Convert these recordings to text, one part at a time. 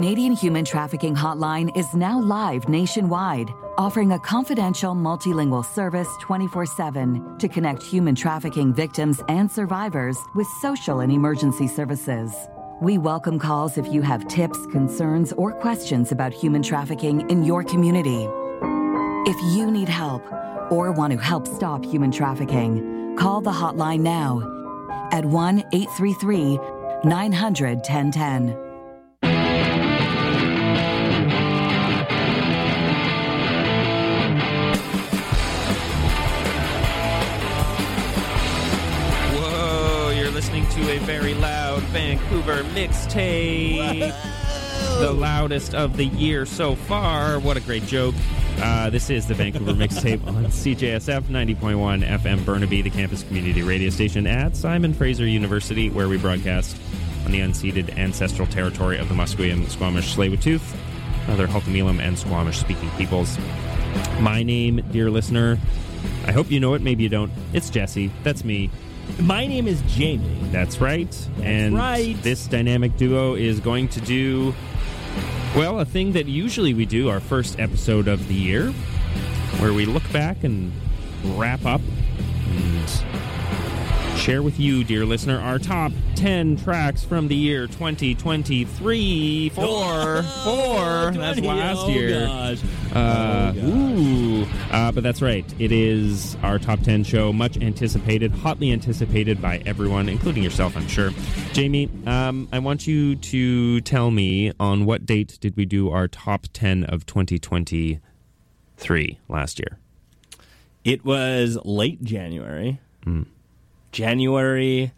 Canadian Human Trafficking Hotline is now live nationwide, offering a confidential multilingual service 24/7 to connect human trafficking victims and survivors with social and emergency services. We welcome calls if you have tips, concerns, or questions about human trafficking in your community. If you need help or want to help stop human trafficking, call the hotline now at 1-833-900-1010. To a very loud Vancouver mixtape. The loudest of the year so far. What a great joke. This is the Vancouver mixtape on CJSF 90.1 FM Burnaby, the campus community radio station at Simon Fraser University, where we broadcast on the unceded ancestral territory of the Musqueam, Squamish, Tsleil-Waututh, other Hul'qumi'num and Squamish-speaking peoples. My name, dear listener, I hope you know it, maybe you don't. It's Jesse. That's me. My name is Jamie. That's right. This dynamic duo is going to do, well, a thing that usually we do, our first episode of the year, where we look back and wrap up and share with you, dear listener, our top 10 tracks from the year 2023. Four. That's last year. Gosh. But that's right. It is our top 10 show, much anticipated, hotly anticipated by everyone, including yourself, I'm sure. Jamie, I want you to tell me on what date did we do our top 10 of 2023 last year? It was late January. January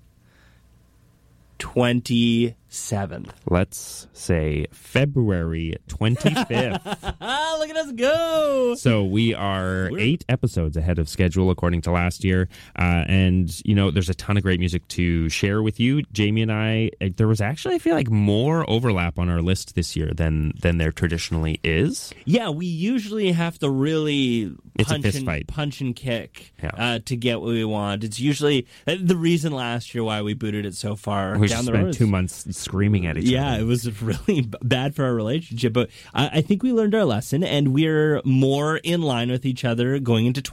27th. Let's say February 25th. Look at us go! So we are 8 episodes ahead of schedule, according to last year. And, you know, there's a ton of great music to share with you. Jamie and I, there was actually, I feel like, more overlap on our list this year than there traditionally is. Yeah, we usually have to really punch and kick to get what we want. It's usually the reason last year why we booted it so far we down the spent road. 2 months screaming at each other. Yeah, it was really bad for our relationship, but I think we learned our lesson, and we're more in line with each other going into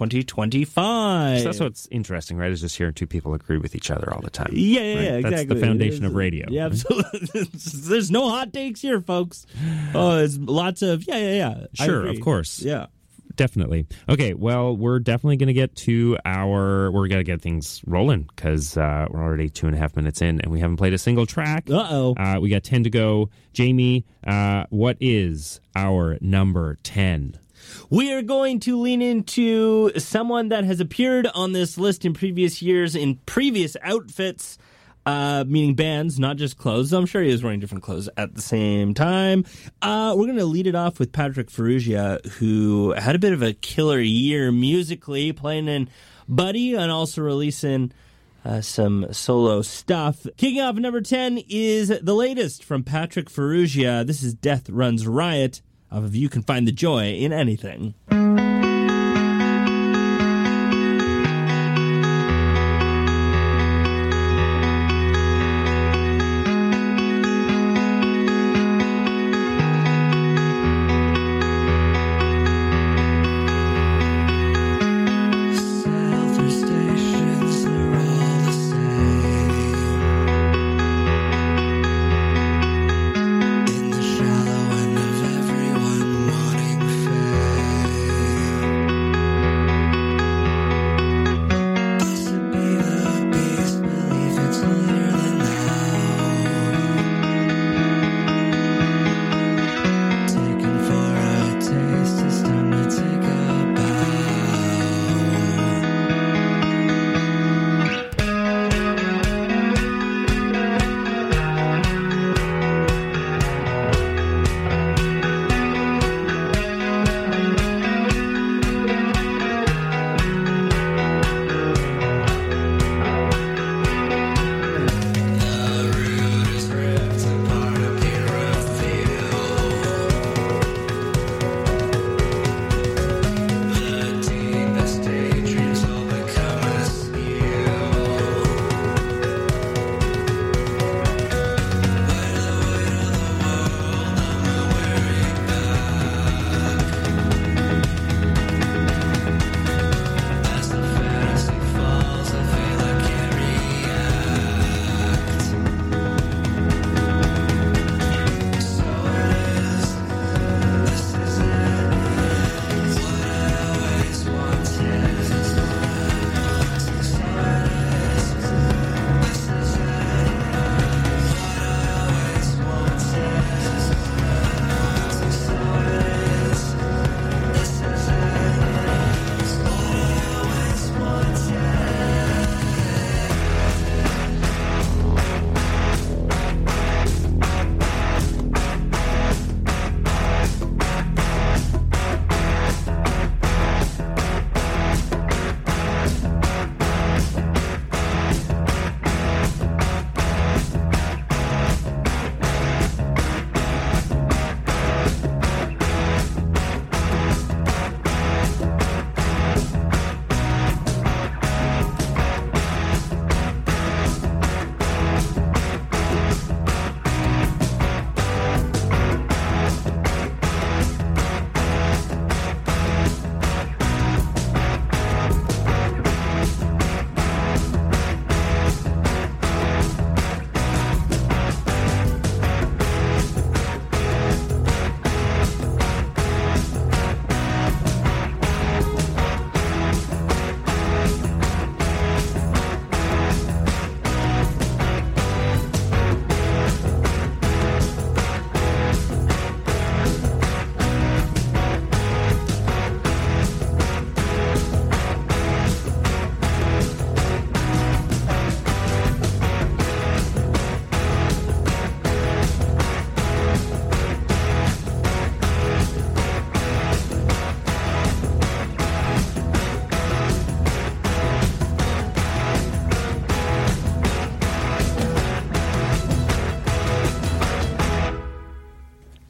2025. So that's what's interesting, right? Is just hearing two people agree with each other all the time. Yeah, right? Exactly. That's the foundation of radio. Yeah, absolutely. There's no hot takes here, folks. Oh, it's lots of Sure, of course. Yeah. Definitely. Okay, well, we're definitely going to get to we're going to get things rolling because we're already 2.5 minutes in and we haven't played a single track. Uh-oh. We got 10 to go. Jamie, what is our number 10? We are going to lean into someone that has appeared on this list in previous years in previous outfits. Meaning bands, not just clothes. I'm sure he was wearing different clothes at the same time. We're going to lead it off with Patrick Ferrugia, who had a bit of a killer year musically, playing in Buddy and also releasing some solo stuff. Kicking off at number 10 is the latest from Patrick Ferrugia. This is Death Runs Riot off of You Can Find the Joy in Anything. In the shallow end of everyone wanting fame.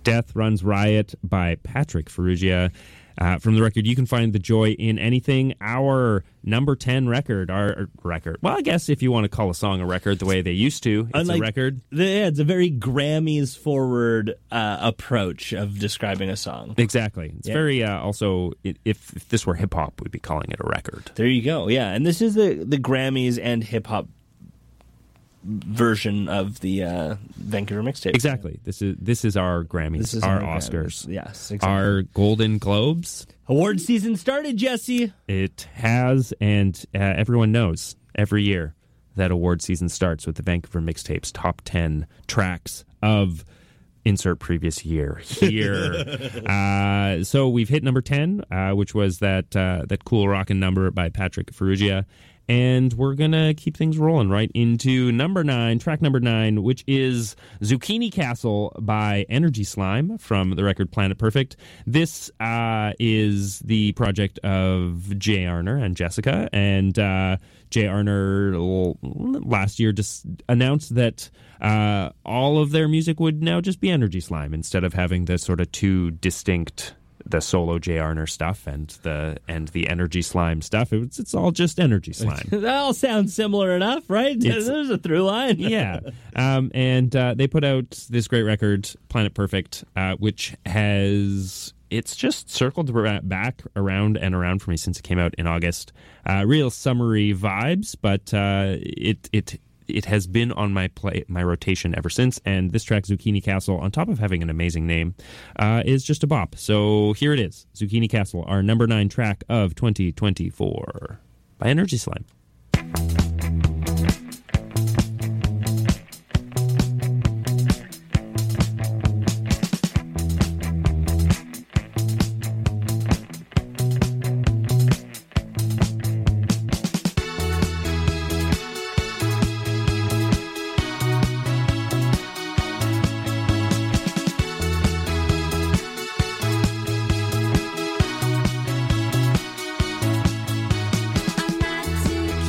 Death Runs Riot by Patrick Ferrugia. From the record, You Can Find the Joy in Anything, our number 10 record, our record. Well, I guess if you want to call a song a record the way they used to, it's a record. It's a very Grammys-forward approach of describing a song. Exactly. It's very, also, if this were hip-hop, we'd be calling it a record. There you go, yeah. And this is the Grammys and hip-hop version of the Vancouver mixtape. Exactly. This is our Grammys, our Oscars. Grammys. Yes, exactly. Our Golden Globes. Award season started, Jesse. It has, and everyone knows every year that award season starts with the Vancouver Mixtapes top 10 tracks of insert previous year here. So we've hit number 10, which was that cool rockin' number by Patrick Ferrugia. And we're going to keep things rolling right into track number 9, which is Zucchini Castle by Energy Slime from the record Planet Perfect. This is the project of Jay Arner and Jessica. And Jay Arner last year just announced that all of their music would now just be Energy Slime instead of having the sort of two distinct, the solo Jay Arner stuff and the Energy Slime stuff. It's all just Energy Slime. That all sounds similar enough, right? There's a through line. Yeah. And they put out this great record, Planet Perfect, which it's just circled back around and around for me since it came out in August. Real summery vibes, but it has been on my rotation ever since, and this track, Zucchini Castle, on top of having an amazing name, is just a bop. So here it is, Zucchini Castle, our number 9 track of 2024 by Energy Slime. To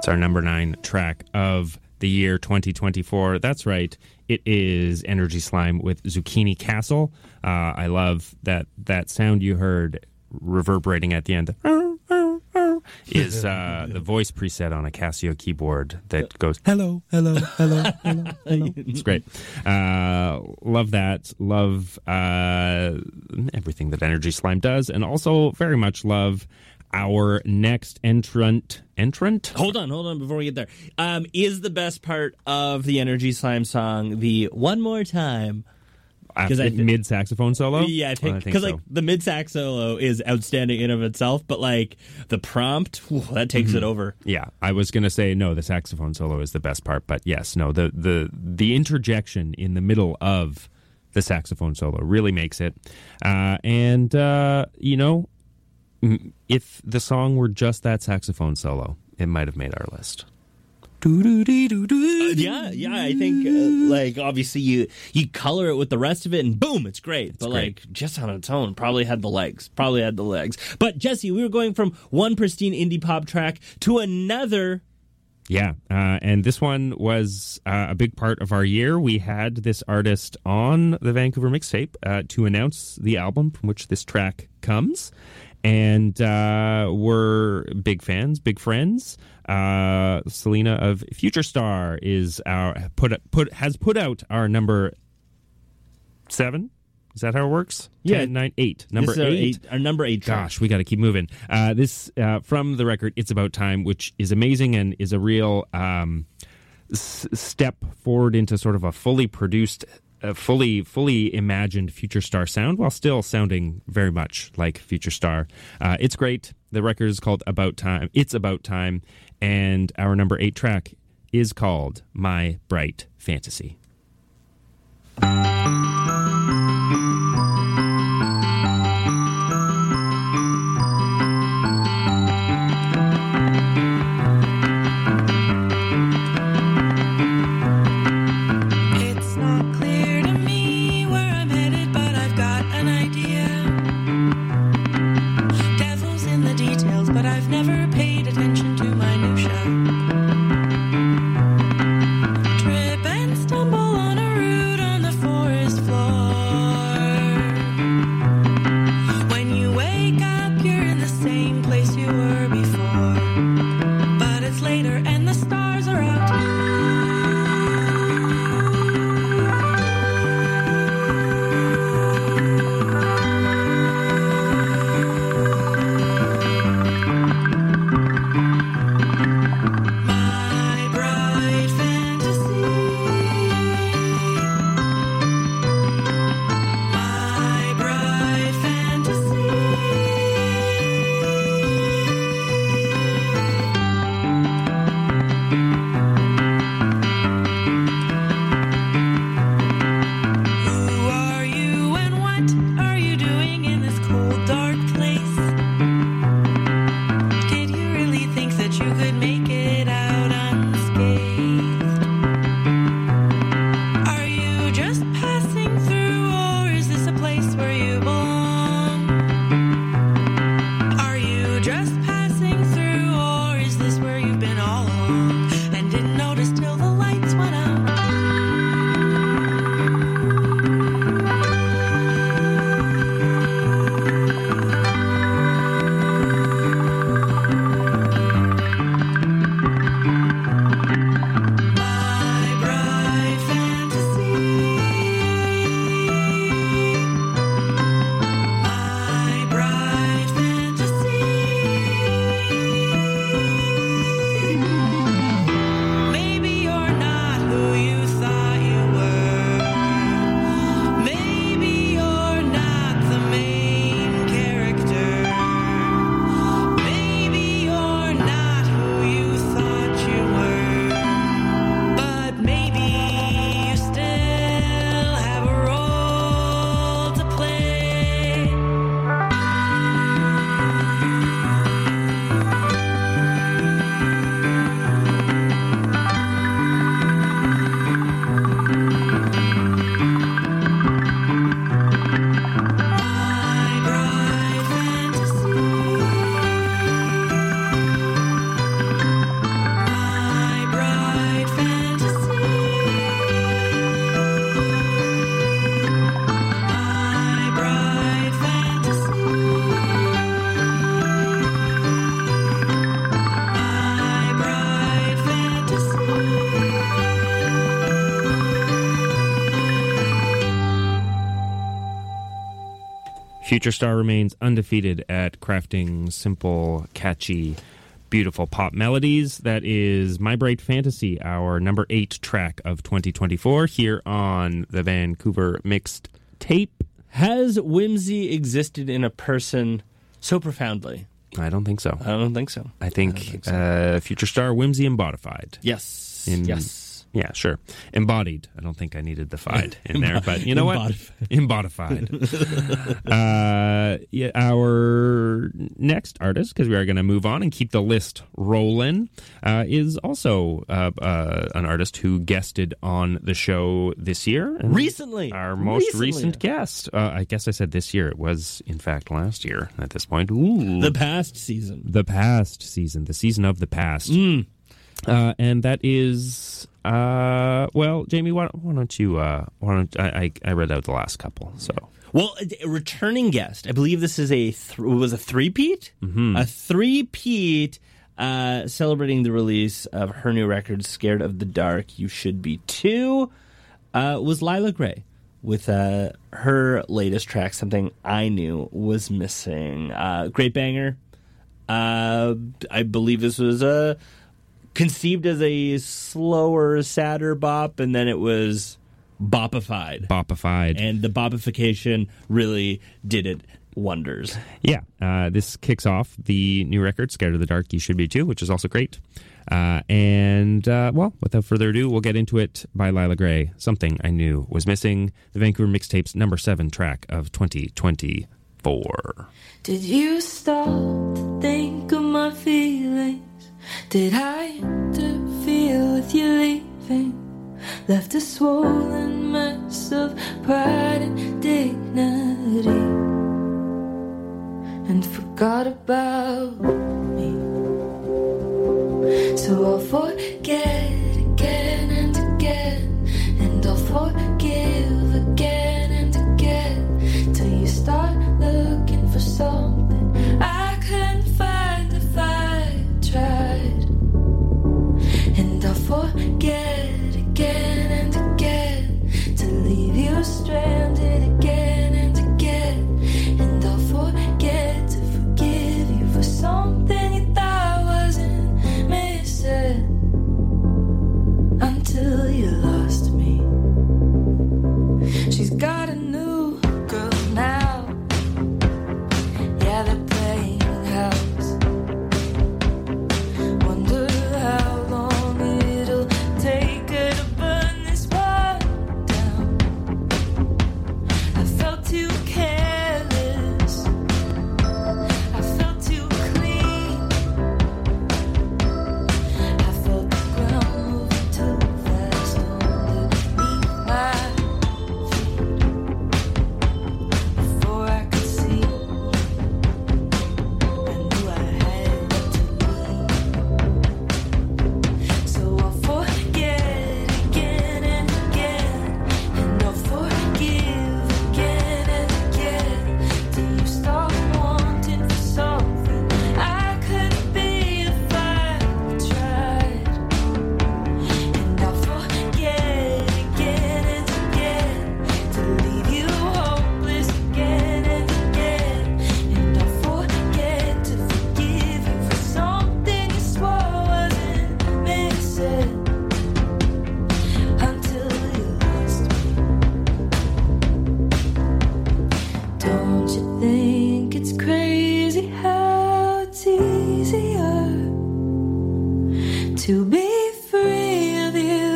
It's our number 9 track of the year 2024. That's right. It is Energy Slime with Zucchini Castle. I love that sound you heard reverberating at the end. Is the voice preset on a Casio keyboard that goes, hello, hello, hello, hello, hello. It's great. Love that. Love everything that Energy Slime does, and also very much love our next entrant. Hold on before we get there. Is the best part of the Energy Slime song the one more time? After mid saxophone solo? Yeah, I think because so. the mid sax solo is outstanding in of itself, but the prompt that takes it over. Yeah, I was going to say no, the saxophone solo is the best part, but yes, no, the interjection in the middle of the saxophone solo really makes it. If the song were just that saxophone solo, it might have made our list. Yeah, I think obviously you color it with the rest of it and boom, it's great. But great. Just on its own, probably had the legs. But Jesse, we were going from one pristine indie pop track to another. Yeah, and this one was a big part of our year. We had this artist on the Vancouver Mixtape to announce the album from which this track comes. And we're big fans, big friends. Selena of Future Star is has put out our number 7. Is that how it works? Yeah, 10, 9, 8. Number 8. Our number 8 track. Gosh, we got to keep moving. This from the record, It's About Time, which is amazing and is a real step forward into sort of a fully produced, fully imagined Future Star sound, while still sounding very much like Future Star. It's great. The record is called About Time. It's About Time, and our number 8 track is called My Bright Fantasy. Trip and stumble on a route on the forest floor. Future Star remains undefeated at crafting simple, catchy, beautiful pop melodies. That is My Bright Fantasy, our number 8 track of 2024 here on the Vancouver Mixed Tape. Has whimsy existed in a person so profoundly? I don't think so. I don't think so. I think Future Star, whimsy embodified. Yes. Yes. Yeah, sure. Embodied. I don't think I needed the "fied" in there, but you know what? Embodified. Our next artist, because we are going to move on and keep the list rolling, is also an artist who guested on the show this year. Recently. Our most recent guest. I guess I said this year. It was, in fact, last year at this point. Ooh. The past season. The past season. The season of the past. And that is... well, Jamie, why don't you? I read out the last couple. So, well, a returning guest. I believe this is a three-peat. Mm-hmm. A three-peat, celebrating the release of her new record, "Scared of the Dark." You Should Be Too. Was Lila Gray with her latest track, "Something I Knew Was Missing." Great banger. I believe this was conceived as a slower, sadder bop, and then it was bopified. And the bopification really did it wonders. Yeah. This kicks off the new record, "Scared of the Dark, You Should Be Too," which is also great. Well, without further ado, we'll get into it by Lila Gray, "Something I Knew Was Missing," the Vancouver Mixtape's number 7 track of 2024. Did you stop to think of my feelings? Did I interfere with you leaving? Left a swollen mess of pride and dignity, and forgot about me. So I'll forget again and again, and I'll forgive again and again, till you start looking for something I couldn't find if I tried. And I'll forget again and again, to leave you stranded again and again. And I'll forget to forgive you for something you thought wasn't missing, until you lost me. She's got a new girl now. Yeah, they're playing house. Wonder how long it'll take her to burn this one down. I felt too careless, I felt too clean, I felt the ground moving too fast underneath my feet. Before I could see, I knew I had to leave. So I'll forget again and again, and I'll forgive again and again, till you stop wanting for something I couldn't be if I tried. And I'll forget again and again, to leave you hopeless again and again. And I'll forget to forgive you for something you swore wasn't missing, until you lost me. Don't you think it's crazy how it's easier to be free of you?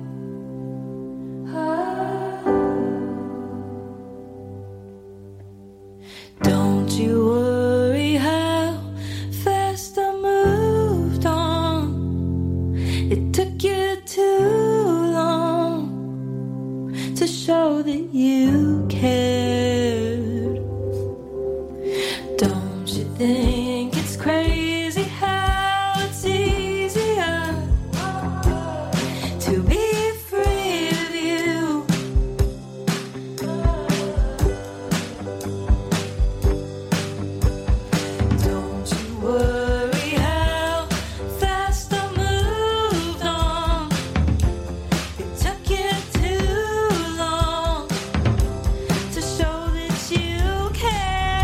Don't you worry how fast I moved on. It took you too long to show that you cared. Don't you think it's crazy how it's easier to be free of you? Don't you worry how fast I moved on. It took you too long to show that you care.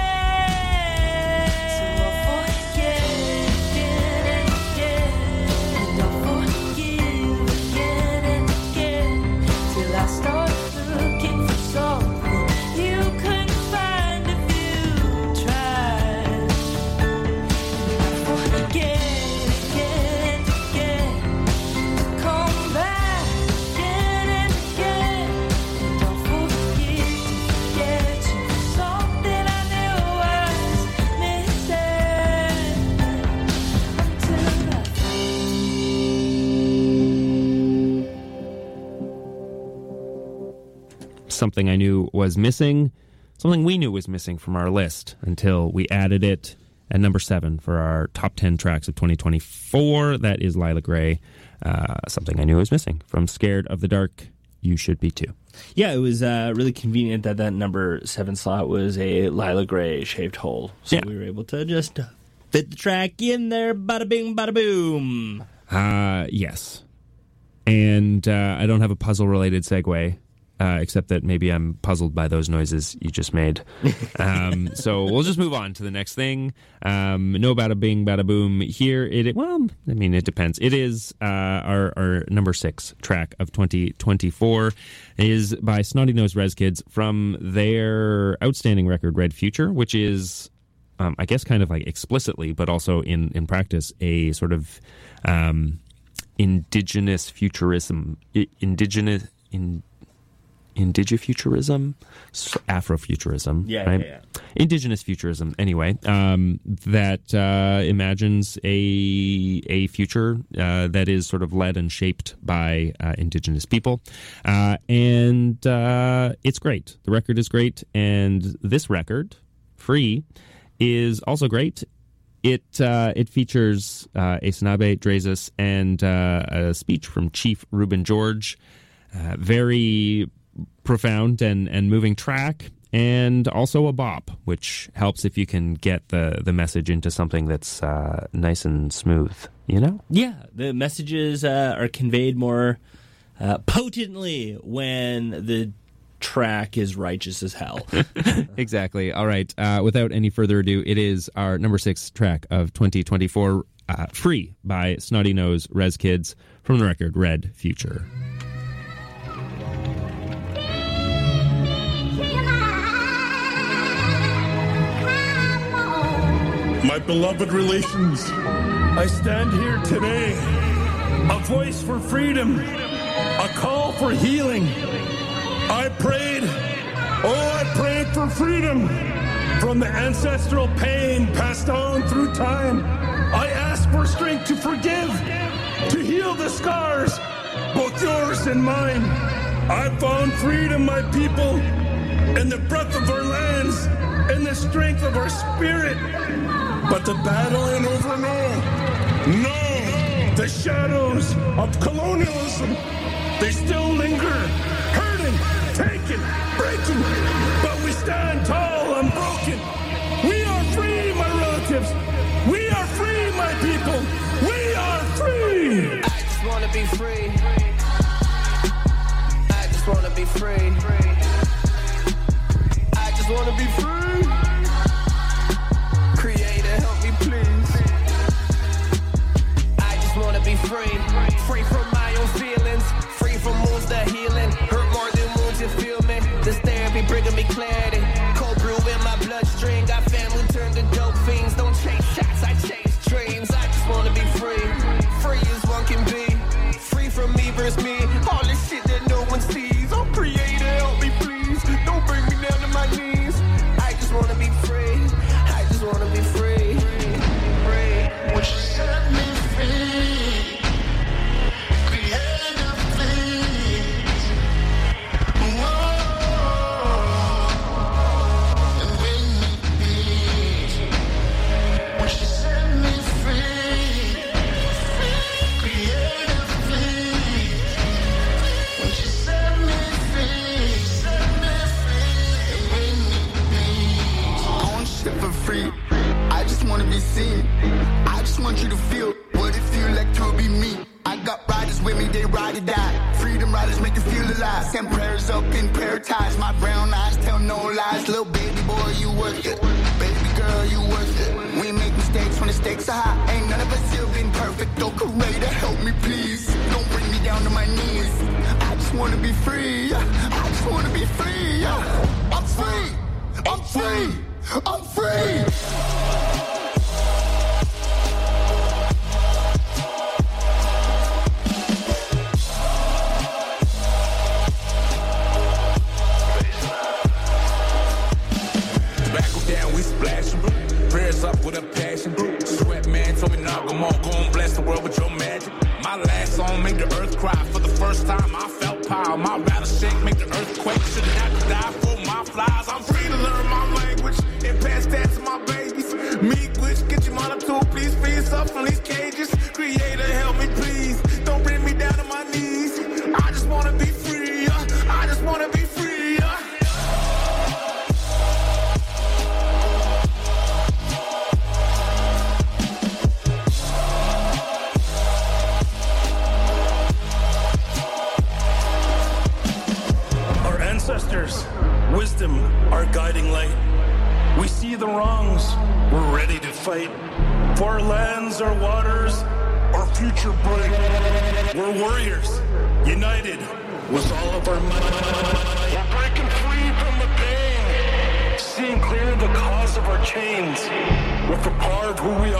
something I knew was missing, something we knew was missing from our list until we added it at number 7 for our top 10 tracks of 2024. That is Lila Grey, something I knew was missing from Scared of the Dark. You should be too. Yeah, it was really convenient that number 7 slot was a Lila Grey shaved hole. So we were able to just fit the track in there, bada bing, bada boom. Yes. And I don't have a puzzle-related segue, except that maybe I'm puzzled by those noises you just made. So we'll just move on to the next thing. No bada bing, bada boom. Here, it depends. It is our number 6 track of 2024 is by Snotty Nose Rez Kids from their outstanding record, Red Future, which is, I guess, kind of like explicitly, but also in practice, a sort of indigenous futurism, indigifuturism, Afrofuturism, right? Yeah. Indigenous futurism, anyway, that imagines a future that is sort of led and shaped by indigenous people. And it's great. The record is great. And this record, Free, is also great. It features Esanabe Drazis and a speech from Chief Reuben George. Very profound and moving track, and also a bop, which helps if you can get the message into something that's nice and smooth, you know? Yeah, the messages are conveyed more potently when the track is righteous as hell. Exactly. All right. Without any further ado, it is our number 6 track of 2024, Free by Snotty Nose Rez Kids from the record Red Future. My beloved relations, I stand here today, a voice for freedom, a call for healing. I prayed for freedom from the ancestral pain passed on through time. I asked for strength to forgive, to heal the scars, both yours and mine. I found freedom, my people, in the breath of our lands, in the strength of our spirit. But the battle ain't over now. No, the shadows of colonialism, they still linger, hurting, taking, breaking. But we stand tall, unbroken. We are free, my relatives. We are free, my people. We are free. I just want to be free. I just want to be free. I just want to be free. Creator, help me please. I just want to be free. Free from my own feelings. Free from wounds that healing. Hurt more than wounds, you feel me? This therapy bringing me clarity. Cold brew in my bloodstream. Got family turned to dope fiends. Don't chase shots, I chase dreams. I just want to be free. Free as one can be. Free from me versus me. All this shit that no one sees. Oh, Creator, help me please. Don't bring me down to my knees. I just want to be free. I just want to be free. Free. Would you set me free? Creator, please. Whoa. And bring me peace. Would you set me free? Creator, please. Would you set me free? Set me free. And bring me peace. I want shit for free. I just wanna be seen. I just want you to feel what it feel like to be me. I got riders with me, they ride or die. Freedom riders make you feel alive. Send prayers up in paradise. My brown eyes tell no lies. Little baby boy, you worth it. Baby girl, you worth it. We make mistakes when the stakes are high. Ain't none of us here been perfect. Oh, Creator, help me please. Don't bring me down to my knees. I just wanna be free. I just wanna be free. I'm free. I'm free. I'm free. Tobacco down, we splashing. Prayers up with a passion. Sweat man told me, nah, come on, go and bless the world with your magic. My last song made the earth cry. For the first time, I felt power. My rattleshake make the earthquake. Should've not attitude, please free yourself from these cages. Creator, help me please. Don't bring me down to my knees. I just wanna be free. I just wanna be free. Ancestors, wisdom, our guiding light. We see the wrongs, we're ready to fight. For our lands, our waters, our future bright. We're warriors, united with all of our might. We're breaking free from the pain, seeing clear the cause of our chains. With the power of who we